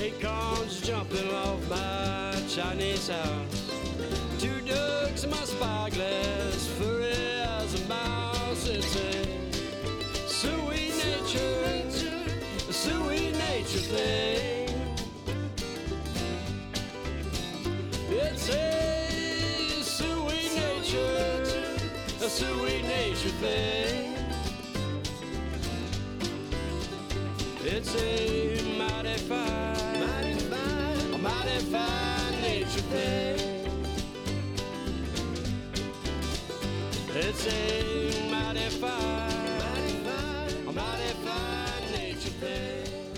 Acorns jumping off my Chinese house. Two ducks in my spyglass, furry as a mouse. It's a sweet nature thing. It's a sweet nature thing. It's a mighty fine nature thing. It's a mighty fine nature thing.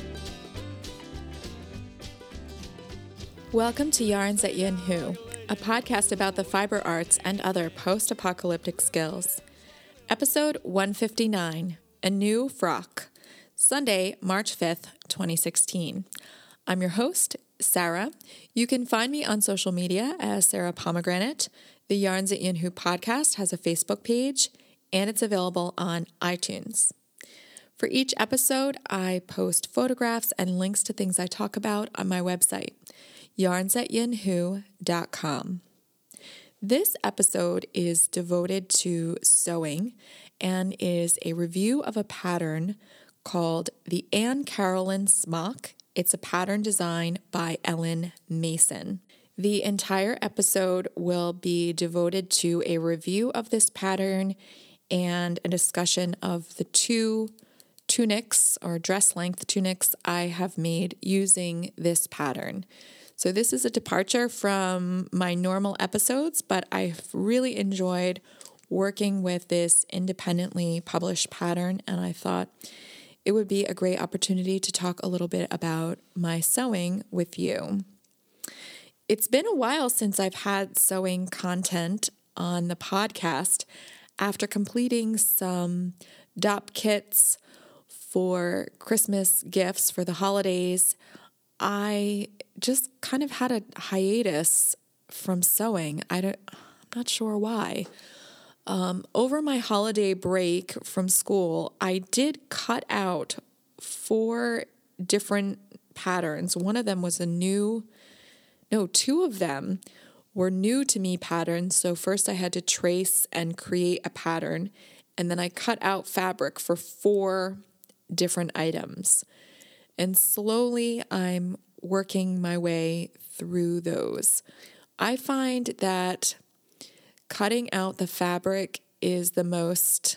Welcome to Yarns at Yin Hu, a podcast about the fiber arts and other post-apocalyptic skills. Episode 159, A New Frock, Sunday, March 5th, 2016. I'm your host, Sarah. You can find me on social media as Sarah Pomegranate. The Yarns at Yin Hu podcast has a Facebook page, and it's available on iTunes. For each episode, I post photographs and links to things I talk about on my website, yarnsatyinhu.com. This episode is devoted to sewing and is a review of a pattern called the Anne Carolyn Smock. It's a pattern design by Ellen Mason. The entire episode will be devoted to a review of this pattern and a discussion of the two tunics or dress length tunics I have made using this pattern. So this is a departure from my normal episodes, but I've really enjoyed working with this independently published pattern, and I thought it would be a great opportunity to talk a little bit about my sewing with you. It's been a while since I've had sewing content on the podcast. After completing some DOP kits for Christmas gifts for the holidays, I just kind of had a hiatus from sewing. I'm not sure why. Over my holiday break from school, I did cut out 4 different patterns. One of them was two of them were new to me patterns. So first I had to trace and create a pattern, and then I cut out fabric for 4 different items. And slowly I'm working my way through those. I find that cutting out the fabric is the most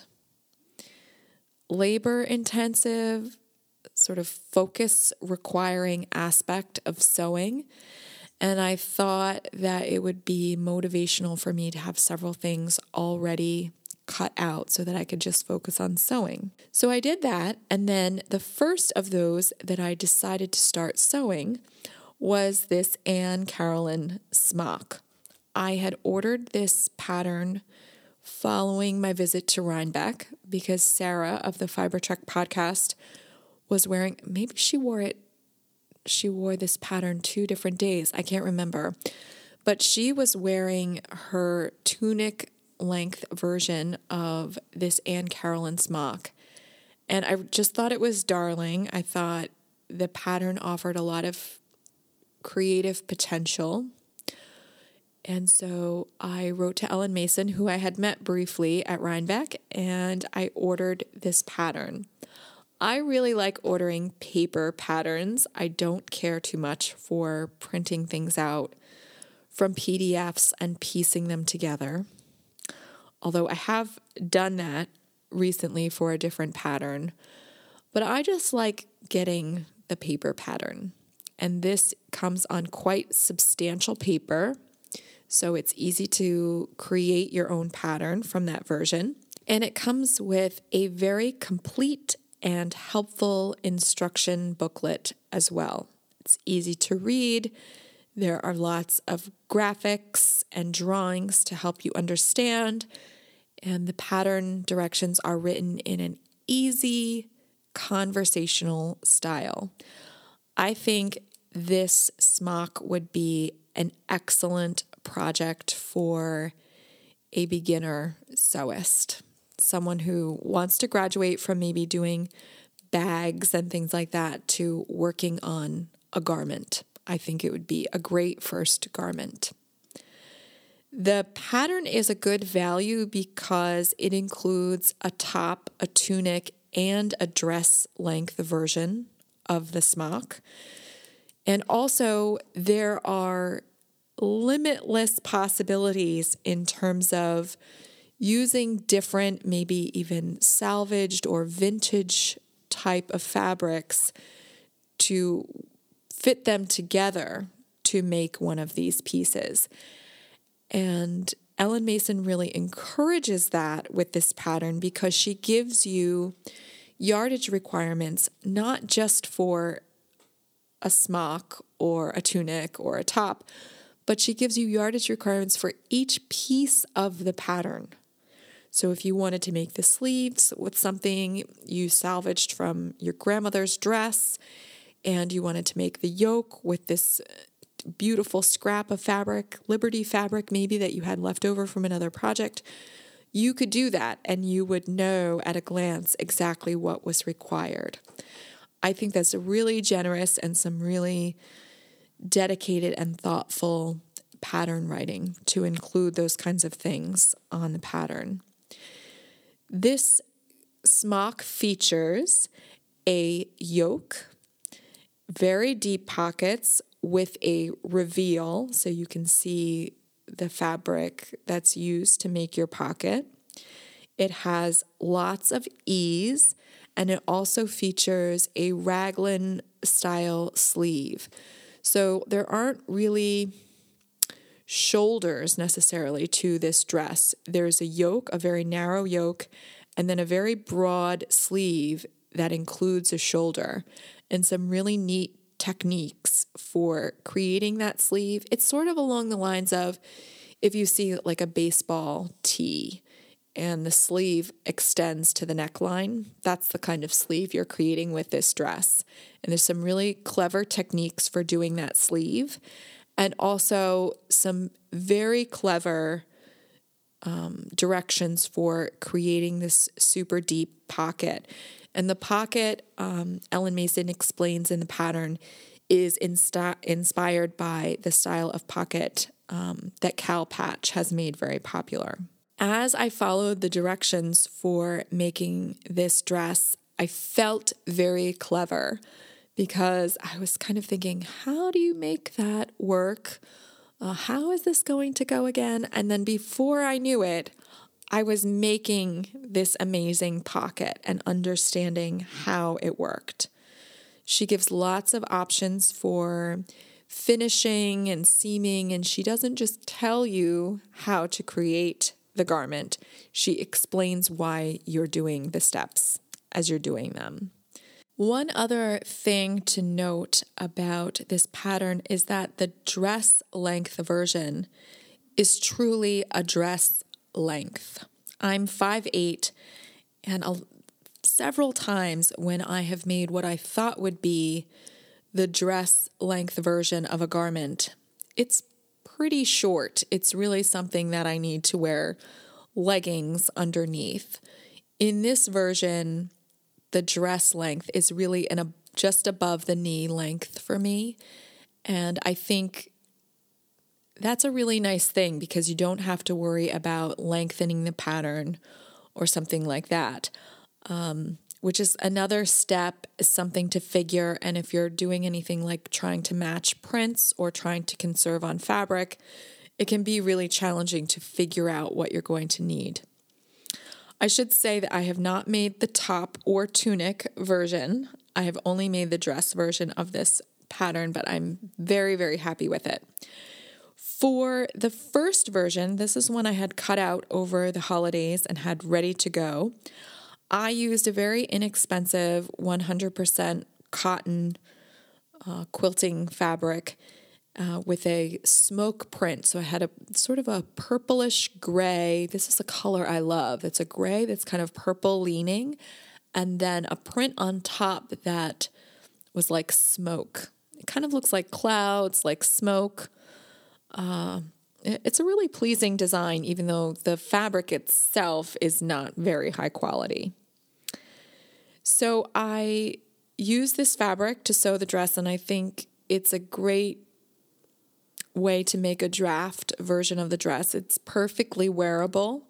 labor-intensive, sort of focus-requiring aspect of sewing. And I thought that it would be motivational for me to have several things already cut out so that I could just focus on sewing. So I did that, and then the first of those that I decided to start sewing was this Anne Carolyn Smock. I had ordered this pattern following my visit to Rhinebeck because Sarah of the Fiber Trek podcast was wearing, maybe she wore this pattern 2 different days. I can't remember. But she was wearing her tunic length version of this Anne Carolyn Smock. And I just thought it was darling. I thought the pattern offered a lot of creative potential. And so I wrote to Ellen Mason, who I had met briefly at Rhinebeck, and I ordered this pattern. I really like ordering paper patterns. I don't care too much for printing things out from PDFs and piecing them together. Although I have done that recently for a different pattern. But I just like getting the paper pattern. And this comes on quite substantial paper, so it's easy to create your own pattern from that version. And it comes with a very complete and helpful instruction booklet as well. It's easy to read. There are lots of graphics and drawings to help you understand. And the pattern directions are written in an easy, conversational style. I think this smock would be an excellent project for a beginner sewist, someone who wants to graduate from maybe doing bags and things like that to working on a garment. I think it would be a great first garment. The pattern is a good value because it includes a top, a tunic, and a dress length version of the smock. And also there are limitless possibilities in terms of using different, maybe even salvaged or vintage type of fabrics to fit them together to make one of these pieces. And Ellen Mason really encourages that with this pattern because she gives you yardage requirements, not just for a smock or a tunic or a top, but she gives you yardage requirements for each piece of the pattern. So if you wanted to make the sleeves with something you salvaged from your grandmother's dress, and you wanted to make the yoke with this beautiful scrap of fabric, Liberty fabric maybe that you had left over from another project, you could do that and you would know at a glance exactly what was required. I think that's really generous and some really dedicated and thoughtful pattern writing to include those kinds of things on the pattern. This smock features a yoke, very deep pockets with a reveal so you can see the fabric that's used to make your pocket. It has lots of ease, and it also features a raglan style sleeve. So there aren't really shoulders necessarily to this dress. There's a yoke, a very narrow yoke, and then a very broad sleeve that includes a shoulder, and some really neat techniques for creating that sleeve. It's sort of along the lines of if you see like a baseball tee and the sleeve extends to the neckline, that's the kind of sleeve you're creating with this dress. And there's some really clever techniques for doing that sleeve, and also some very clever directions for creating this super deep pocket. And the pocket, Ellen Mason explains in the pattern, is inspired by the style of pocket that Cal Patch has made very popular. As I followed the directions for making this dress, I felt very clever because I was kind of thinking, how do you make that work? How is this going to go again? And then before I knew it, I was making this amazing pocket and understanding how it worked. She gives lots of options for finishing and seaming, and she doesn't just tell you how to create the garment. She explains why you're doing the steps as you're doing them. One other thing to note about this pattern is that the dress length version is truly a dress length. I'm 5'8", and several times when I have made what I thought would be the dress length version of a garment, it's pretty short. It's really something that I need to wear leggings underneath. In this version, the dress length is really just above the knee length for me, and I think that's a really nice thing because you don't have to worry about lengthening the pattern or something like that, which is another step, something to figure. And if you're doing anything like trying to match prints or trying to conserve on fabric, it can be really challenging to figure out what you're going to need. I should say that I have not made the top or tunic version. I have only made the dress version of this pattern, but I'm very, very happy with it. For the first version, this is one I had cut out over the holidays and had ready to go. I used a very inexpensive 100% cotton quilting fabric with a smoke print. So I had a sort of a purplish gray. This is a color I love. It's a gray that's kind of purple leaning, and then a print on top that was like smoke. It kind of looks like clouds, like smoke. It's a really pleasing design, even though the fabric itself is not very high quality. So I used this fabric to sew the dress, and I think it's a great way to make a draft version of the dress. It's perfectly wearable,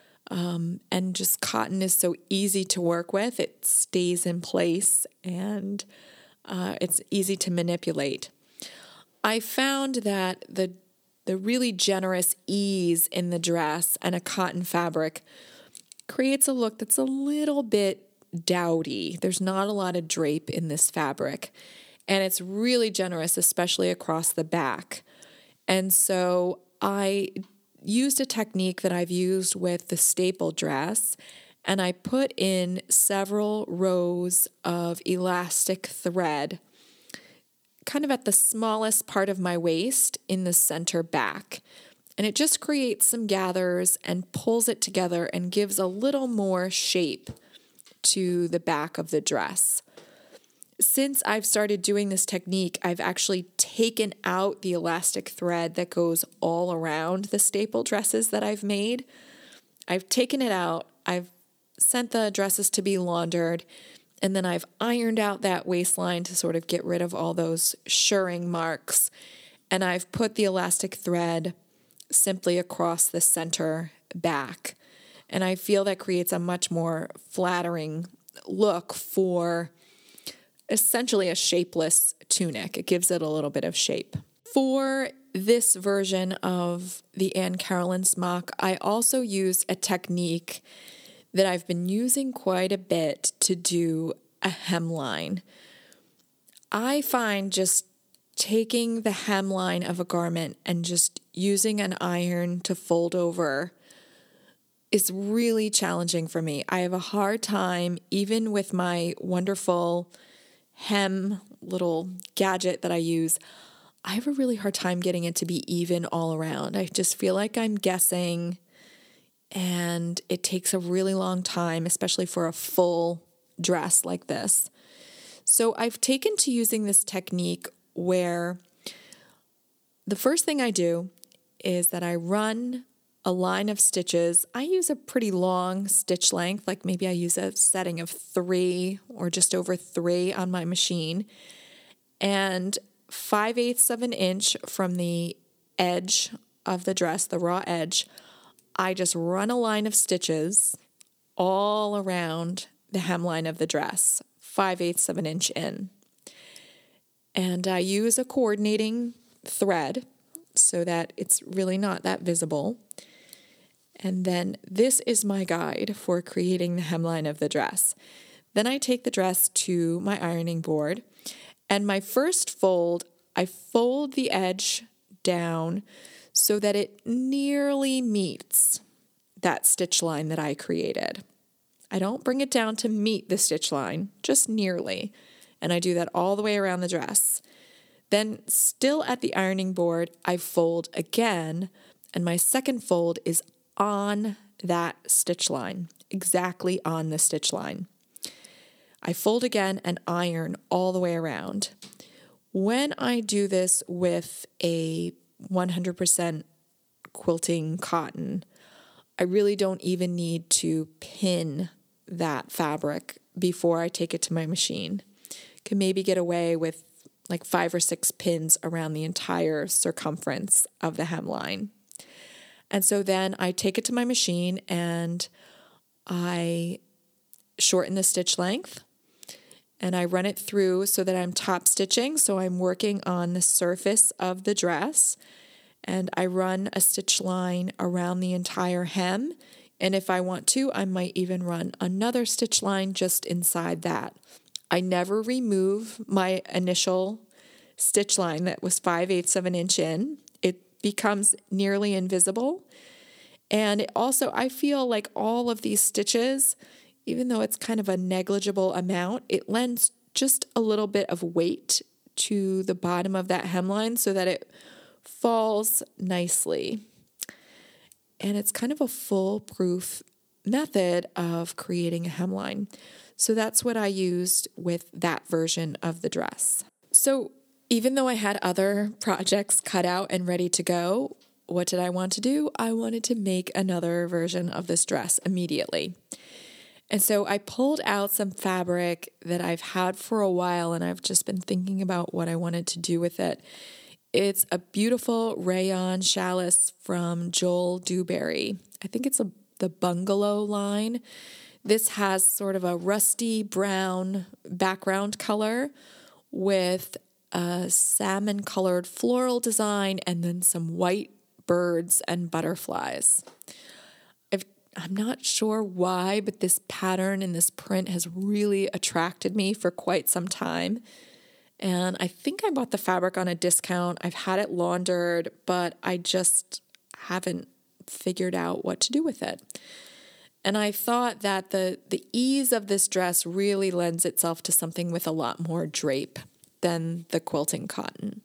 and just cotton is so easy to work with. It stays in place, and it's easy to manipulate. I found that the really generous ease in the dress and a cotton fabric creates a look that's a little bit dowdy. There's not a lot of drape in this fabric, and it's really generous, especially across the back. And so I used a technique that I've used with the staple dress, and I put in several rows of elastic thread kind of at the smallest part of my waist in the center back. And it just creates some gathers and pulls it together and gives a little more shape to the back of the dress. Since I've started doing this technique, I've actually taken out the elastic thread that goes all around the staple dresses that I've made. I've taken it out, I've sent the dresses to be laundered, and then I've ironed out that waistline to sort of get rid of all those shirring marks. And I've put the elastic thread simply across the center back. And I feel that creates a much more flattering look for essentially a shapeless tunic. It gives it a little bit of shape. For this version of the Anne Carolyn smock, I also used a technique that I've been using quite a bit to do a hemline. I find just taking the hemline of a garment and just using an iron to fold over is really challenging for me. I have a hard time, even with my wonderful hem little gadget that I use, I have a really hard time getting it to be even all around. I just feel like I'm guessing, and it takes a really long time, especially for a full dress like this. So I've taken to using this technique where the first thing I do is that I run a line of stitches. I use a pretty long stitch length, like maybe I use a setting of 3 or just over 3 on my machine, and 5/8 of an inch from the edge of the dress, the raw edge, I just run a line of stitches all around the hemline of the dress, 5/8 of an inch in. And I use a coordinating thread so that it's really not that visible. And then this is my guide for creating the hemline of the dress. Then I take the dress to my ironing board, and my first fold, I fold the edge down so that it nearly meets that stitch line that I created. I don't bring it down to meet the stitch line, just nearly. And I do that all the way around the dress. Then still at the ironing board, I fold again, and my second fold is on that stitch line, exactly on the stitch line. I fold again and iron all the way around. When I do this with a 100% quilting cotton, I really don't even need to pin that fabric before I take it to my machine. Can maybe get away with like 5 or 6 pins around the entire circumference of the hemline. And so then I take it to my machine and I shorten the stitch length and I run it through so that I'm top stitching. So I'm working on the surface of the dress, and I run a stitch line around the entire hem. And if I want to, I might even run another stitch line just inside that. I never remove my initial stitch line that was 5/8 of an inch in. It becomes nearly invisible. And it also, I feel like all of these stitches, even though it's kind of a negligible amount, it lends just a little bit of weight to the bottom of that hemline so that it falls nicely. And it's kind of a foolproof method of creating a hemline. So that's what I used with that version of the dress. So even though I had other projects cut out and ready to go, what did I want to do? I wanted to make another version of this dress immediately. And so I pulled out some fabric that I've had for a while, and I've just been thinking about what I wanted to do with it. It's a beautiful rayon challis from Joel Dewberry. I think it's the Bungalow line. This has sort of a rusty brown background color with a salmon-colored floral design and then some white birds and butterflies. I'm not sure why, but this pattern and this print has really attracted me for quite some time. And I think I bought the fabric on a discount. I've had it laundered, but I just haven't figured out what to do with it. And I thought that the ease of this dress really lends itself to something with a lot more drape than the quilting cotton.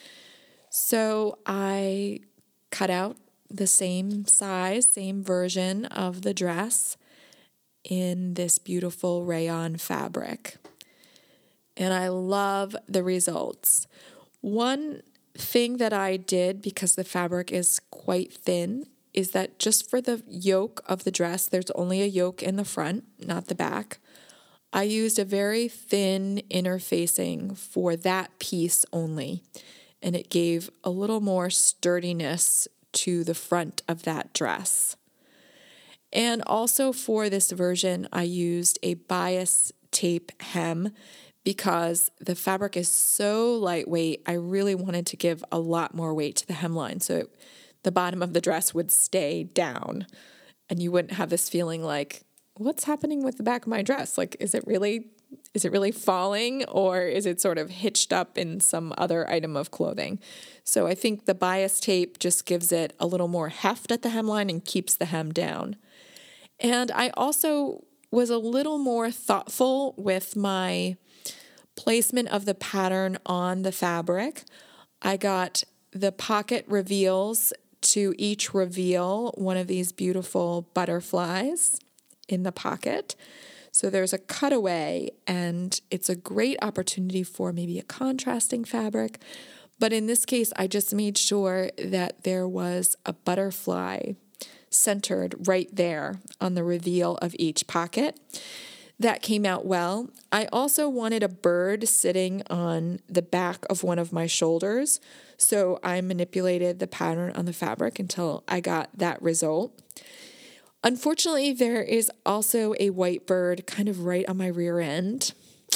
So I cut out the same size, same version of the dress in this beautiful rayon fabric. And I love the results. One thing that I did, because the fabric is quite thin, is that just for the yoke of the dress, there's only a yoke in the front, not the back. I used a very thin interfacing for that piece only, and it gave a little more sturdiness to the front of that dress. And also for this version, I used a bias tape hem because the fabric is so lightweight. I really wanted to give a lot more weight to the hemline, so the bottom of the dress would stay down and you wouldn't have this feeling like, what's happening with the back of my dress? Like, is it really falling, or is it sort of hitched up in some other item of clothing? So I think the bias tape just gives it a little more heft at the hemline and keeps the hem down. And I also was a little more thoughtful with my placement of the pattern on the fabric. I got the pocket reveals to each reveal one of these beautiful butterflies in the pocket. So there's a cutaway, and it's a great opportunity for maybe a contrasting fabric. But in this case, I just made sure that there was a butterfly centered right there on the reveal of each pocket. That came out well. I also wanted a bird sitting on the back of one of my shoulders, so I manipulated the pattern on the fabric until I got that result. Unfortunately, there is also a white bird kind of right on my rear end.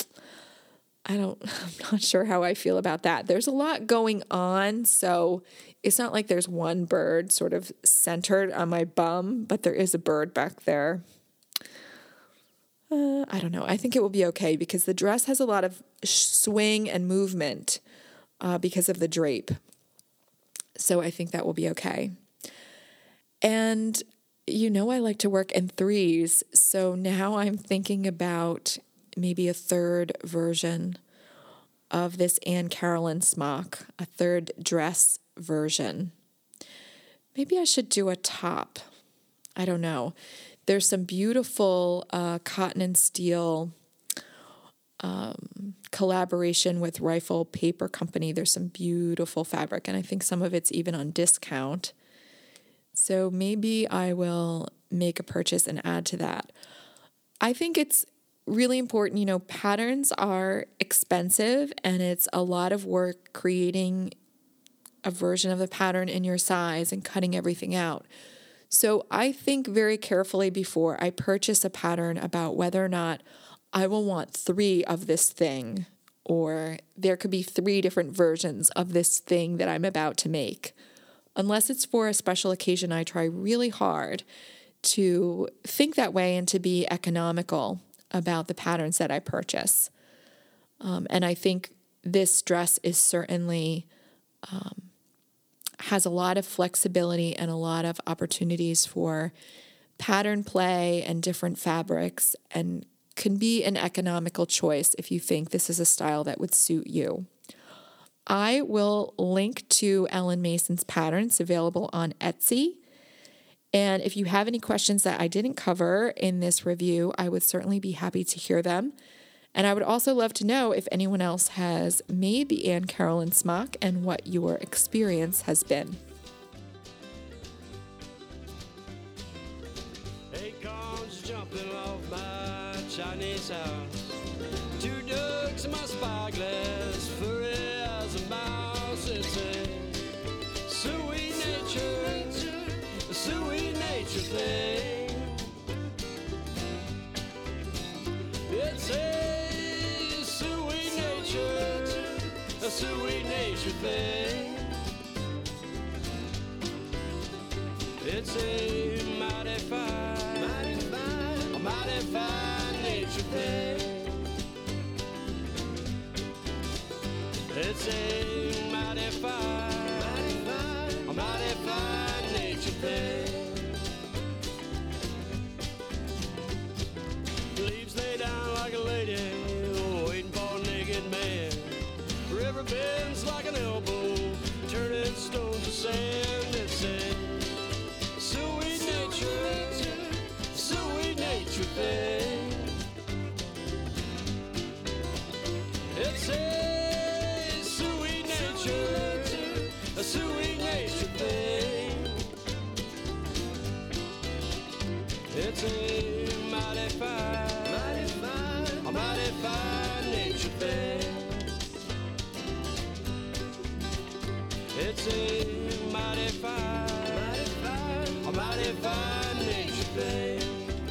I'm not sure how I feel about that. There's a lot going on, so it's not like there's one bird sort of centered on my bum, but there is a bird back there. I don't know. I think it will be okay because the dress has a lot of swing and movement because of the drape. So I think that will be okay. And I like to work in threes. So now I'm thinking about maybe a third version of this Anne Carolyn smock, a third dress version. Maybe I should do a top. I don't know. There's some beautiful cotton and steel collaboration with Rifle Paper Company. There's some beautiful fabric, and I think some of it's even on discount. So maybe I will make a purchase and add to that. I think it's really important. Patterns are expensive, and it's a lot of work creating a version of the pattern in your size and cutting everything out. So I think very carefully before I purchase a pattern about whether or not I will want 3 of this thing, or there could be 3 different versions of this thing that I'm about to make. Unless it's for a special occasion, I try really hard to think that way and to be economical about the patterns that I purchase. And I think this dress is certainly has a lot of flexibility and a lot of opportunities for pattern play and different fabrics, and can be an economical choice if you think this is a style that would suit you. I will link to Ellen Mason's patterns available on Etsy. And if you have any questions that I didn't cover in this review, I would certainly be happy to hear them. And I would also love to know if anyone else has made the Anne Carolyn smock and what your experience has been. Acorns jumping off my Chinese house. 2 ducks in my spyglass, furry as a mouse. It's a sweet nature thing. It's a sweet nature thing. It's a mighty fine nature thing. It's a mighty fine nature thing. Leaves lay down like a lady, waiting for a naked man. River bends like an elbow, turning stones to sand. It's a sweet nature thing. It's a sweet nature thing. It's a mighty fine nature thing. It's a mighty fine nature thing.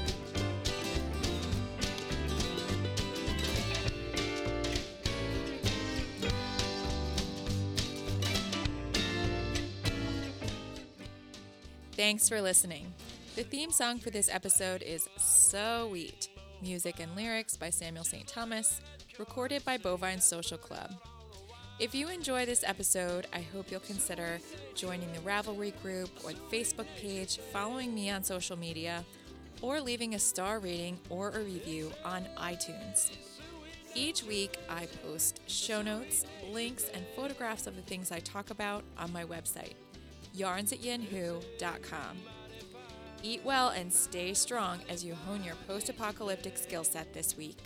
Thanks for listening. The theme song for this episode is Sweet. Music and lyrics by Samuel St. Thomas, recorded by Bovine Social Club. If you enjoy this episode, I hope you'll consider joining the Ravelry group or the Facebook page, following me on social media, or leaving a star rating or a review on iTunes. Each week, I post show notes, links, and photographs of the things I talk about on my website, yarnsatyanwho.com. Eat well and stay strong as you hone your post-apocalyptic skill set this week.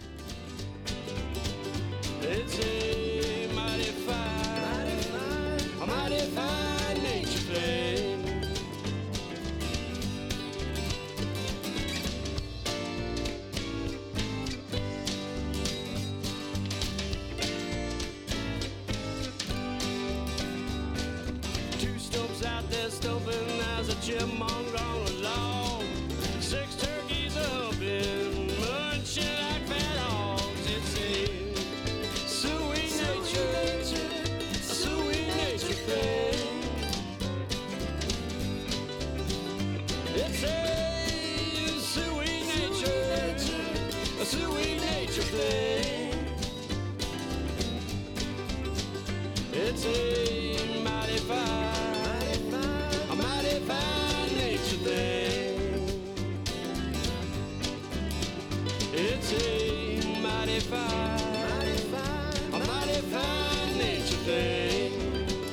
It's a mighty fine nature thing. Two stumps out there stumping as a chipmunk on a log. 6 turkeys up in munching like fat hogs. It's a sweet nature thing. It's a sweet nature thing. It's a mighty fine nature thing. It's a mighty fine nature thing.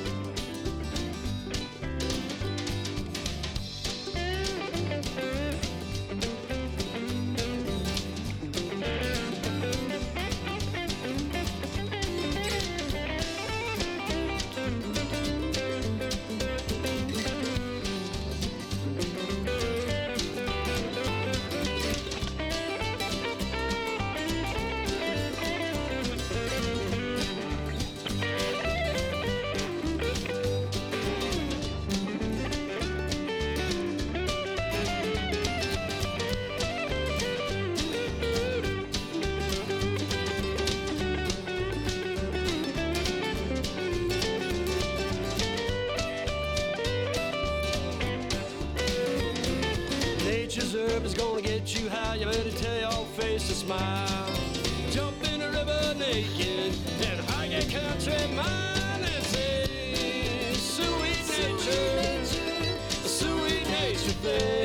Nature's herb is gonna get you high. You better tell your face to smile. Jump in the river naked and hike a country mile. It's a sweet nature thing.